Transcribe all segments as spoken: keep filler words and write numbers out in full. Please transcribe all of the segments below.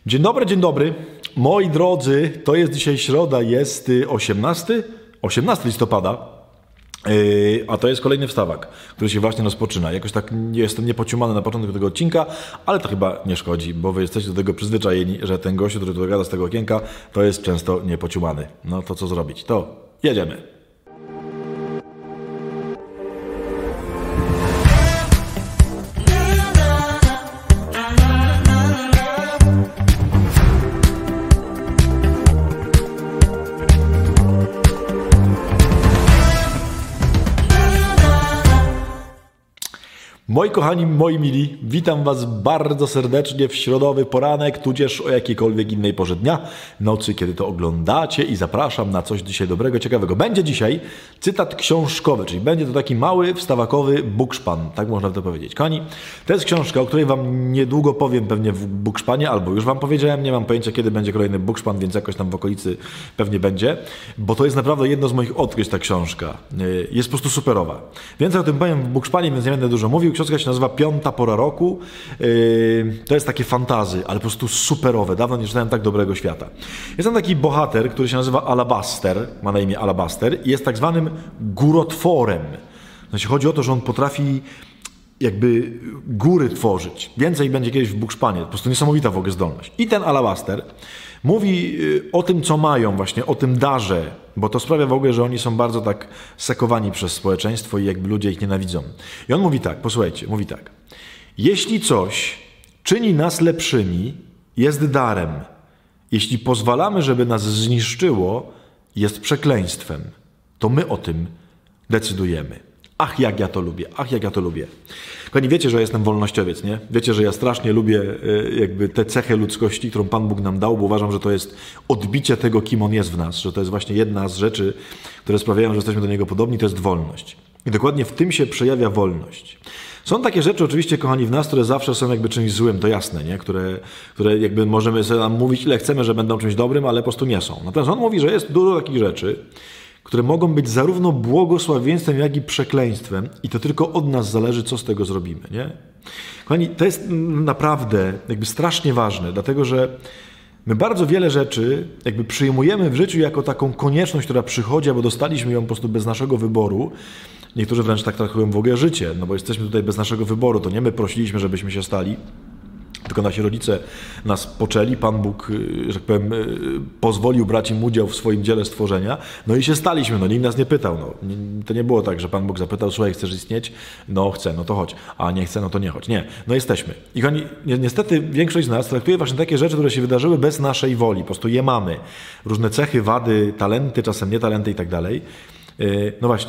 Dzień dobry, dzień dobry. Moi drodzy, to jest dzisiaj środa, jest osiemnastego listopada, yy, a to jest kolejny wstawak, który się właśnie rozpoczyna. Jakoś tak jestem niepociumany na początku tego odcinka, ale to chyba nie szkodzi, bo wy jesteście do tego przyzwyczajeni, że ten gościu, który tu gada z tego okienka, to jest często niepociumany. No to co zrobić? To jedziemy. Moi kochani, moi mili, witam was bardzo serdecznie w środowy poranek, tudzież o jakiejkolwiek innej porze dnia, nocy, kiedy to oglądacie i zapraszam na coś dzisiaj dobrego, ciekawego. Będzie dzisiaj cytat książkowy, czyli będzie to taki mały, wstawakowy bukszpan, tak można to powiedzieć. Kochani, to jest książka, o której wam niedługo powiem pewnie w bukszpanie, albo już wam powiedziałem, nie mam pojęcia kiedy będzie kolejny bukszpan, więc jakoś tam w okolicy pewnie będzie, bo to jest naprawdę jedno z moich odkryć ta książka. Jest po prostu superowa. Więcej o tym powiem w bukszpanie, więc nie będę dużo mówił. Książka się nazywa Piąta pora roku. Yy, to jest takie fantazy, ale po prostu superowe. Dawno nie czytałem tak dobrego świata. Jest tam taki bohater, który się nazywa Alabaster, ma na imię Alabaster i jest tak zwanym górotworem. Znaczy, chodzi o to, że on potrafi jakby góry tworzyć. Więcej będzie kiedyś w bukszpanie. Po prostu niesamowita w ogóle zdolność. I ten Alabaster mówi o tym, co mają właśnie, o tym darze, bo to sprawia w ogóle, że oni są bardzo tak sekowani przez społeczeństwo i jakby ludzie ich nienawidzą. I on mówi tak, posłuchajcie, mówi tak. Jeśli coś czyni nas lepszymi, jest darem. Jeśli pozwalamy, żeby nas zniszczyło, jest przekleństwem. To my o tym decydujemy. Ach, jak ja to lubię, ach, jak ja to lubię. Kochani, wiecie, że jestem wolnościowiec, nie? Wiecie, że ja strasznie lubię jakby tę cechę ludzkości, którą Pan Bóg nam dał, bo uważam, że to jest odbicie tego, kim On jest w nas, że to jest właśnie jedna z rzeczy, które sprawiają, że jesteśmy do Niego podobni, to jest wolność. I dokładnie w tym się przejawia wolność. Są takie rzeczy oczywiście, kochani, w nas, które zawsze są jakby czymś złym, to jasne, nie? Które, które jakby możemy sobie nam mówić, ile chcemy, że będą czymś dobrym, ale po prostu nie są. Natomiast On mówi, że jest dużo takich rzeczy, które mogą być zarówno błogosławieństwem, jak i przekleństwem i to tylko od nas zależy, co z tego zrobimy, nie? Kochani, to jest naprawdę jakby strasznie ważne, dlatego że my bardzo wiele rzeczy jakby przyjmujemy w życiu jako taką konieczność, która przychodzi, albo dostaliśmy ją po prostu bez naszego wyboru. Niektórzy wręcz tak traktują w ogóle życie, no bo jesteśmy tutaj bez naszego wyboru, to nie my prosiliśmy, żebyśmy się stali, tylko nasi rodzice nas poczęli, Pan Bóg, że tak powiem, pozwolił brać im udział w swoim dziele stworzenia, no i się staliśmy, no nikt nas nie pytał, no. To nie było tak, że Pan Bóg zapytał, słuchaj, chcesz istnieć? No chcę, no to chodź, a nie chcę, no to nie chodź. Nie, no jesteśmy. I kochani, niestety większość z nas traktuje właśnie takie rzeczy, które się wydarzyły bez naszej woli, po prostu je mamy. Różne cechy, wady, talenty, czasem nie talenty i tak dalej. No właśnie,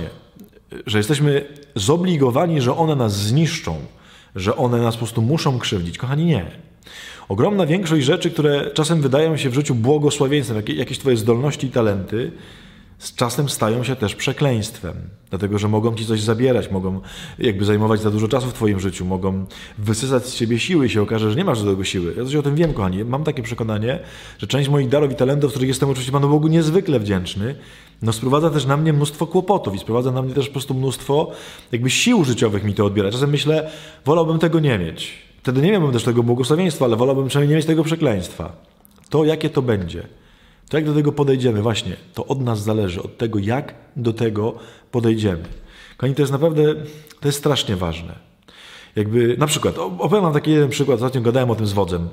że jesteśmy zobligowani, że one nas zniszczą, że one nas po prostu muszą krzywdzić. Kochani, nie. Ogromna większość rzeczy, które czasem wydają się w życiu błogosławieństwem, jakieś twoje zdolności i talenty, z czasem stają się też przekleństwem. Dlatego, że mogą ci coś zabierać, mogą jakby zajmować za dużo czasu w twoim życiu, mogą wysysać z siebie siły i się okaże, że nie masz do tego siły. Ja coś o tym wiem, kochani. Mam takie przekonanie, że część moich darów i talentów, z których jestem oczywiście Panu Bogu niezwykle wdzięczny, no sprowadza też na mnie mnóstwo kłopotów i sprowadza na mnie też po prostu mnóstwo jakby sił życiowych mi to odbiera. Czasem myślę, wolałbym tego nie mieć. Wtedy nie miałbym też tego błogosławieństwa, ale wolałbym przynajmniej nie mieć tego przekleństwa. To jakie to będzie? To jak do tego podejdziemy? Właśnie, to od nas zależy, od tego, jak do tego podejdziemy. Kochani, to jest naprawdę, to jest strasznie ważne. Jakby, na przykład, opowiem wam taki jeden przykład, ostatnio gadałem o tym z wodzem,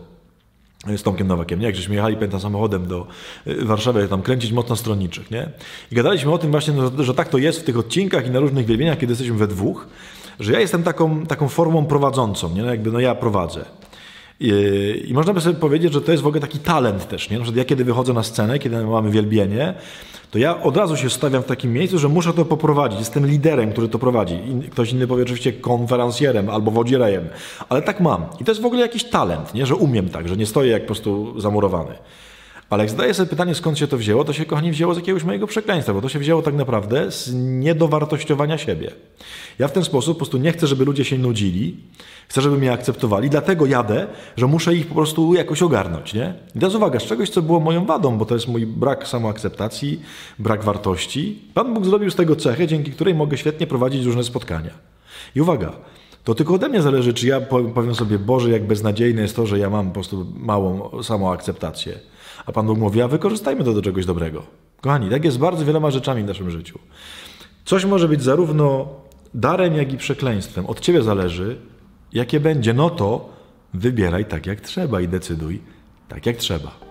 z Tomkiem Nowakiem, nie? Jak żeśmy jechali, pamiętam, samochodem do Warszawy, tam kręcić mocno stronniczych, nie? I gadaliśmy o tym właśnie, no, że tak to jest w tych odcinkach i na różnych wielbieniach, kiedy jesteśmy we dwóch, że ja jestem taką, taką formą prowadzącą, nie? No, jakby, no ja prowadzę. I, I można by sobie powiedzieć, że to jest w ogóle taki talent też, nie? Na przykład ja kiedy wychodzę na scenę, kiedy mamy wielbienie, to ja od razu się stawiam w takim miejscu, że muszę to poprowadzić. Jestem liderem, który to prowadzi. I ktoś inny powie oczywiście konferencjerem albo wodzirejem, ale tak mam. I to jest w ogóle jakiś talent, nie? Że umiem tak, że nie stoję jak po prostu zamurowany. Ale jak zadaję sobie pytanie, skąd się to wzięło, to się, kochani, wzięło z jakiegoś mojego przekleństwa, bo to się wzięło tak naprawdę z niedowartościowania siebie. Ja w ten sposób po prostu nie chcę, żeby ludzie się nudzili, chcę, żeby mnie akceptowali, dlatego jadę, że muszę ich po prostu jakoś ogarnąć, nie? I teraz uwaga, z czegoś, co było moją wadą, bo to jest mój brak samoakceptacji, brak wartości. Pan Bóg zrobił z tego cechę, dzięki której mogę świetnie prowadzić różne spotkania. I uwaga, to tylko ode mnie zależy, czy ja powiem sobie, Boże, jak beznadziejne jest to, że ja mam po prostu małą samoakceptację. A Pan Bóg mówi, a wykorzystajmy to do czegoś dobrego. Kochani, tak jest z bardzo wieloma rzeczami w naszym życiu. Coś może być zarówno darem, jak i przekleństwem. Od Ciebie zależy, jakie będzie. No to wybieraj tak, jak trzeba i decyduj tak, jak trzeba.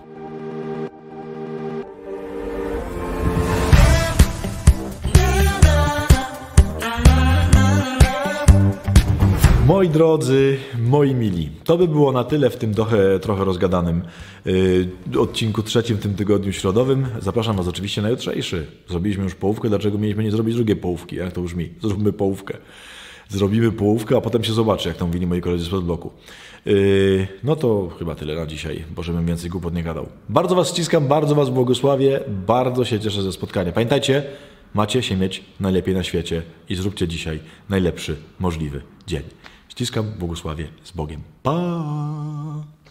Moi drodzy, moi mili, to by było na tyle w tym trochę, trochę rozgadanym yy, odcinku trzecim w tym tygodniu środowym. Zapraszam Was oczywiście na jutrzejszy. Zrobiliśmy już połówkę, dlaczego mieliśmy nie zrobić drugiej połówki? Jak to brzmi? Zróbmy połówkę. Zrobimy połówkę, a potem się zobaczy, jak to mówili moi koledzy z bloku. Yy, no to chyba tyle na dzisiaj, bo żebym więcej głupot nie gadał. Bardzo Was ściskam, bardzo Was błogosławię, bardzo się cieszę ze spotkania. Pamiętajcie, macie się mieć najlepiej na świecie i zróbcie dzisiaj najlepszy możliwy dzień. Ściskam, błogosławię, z Bogiem. Pa!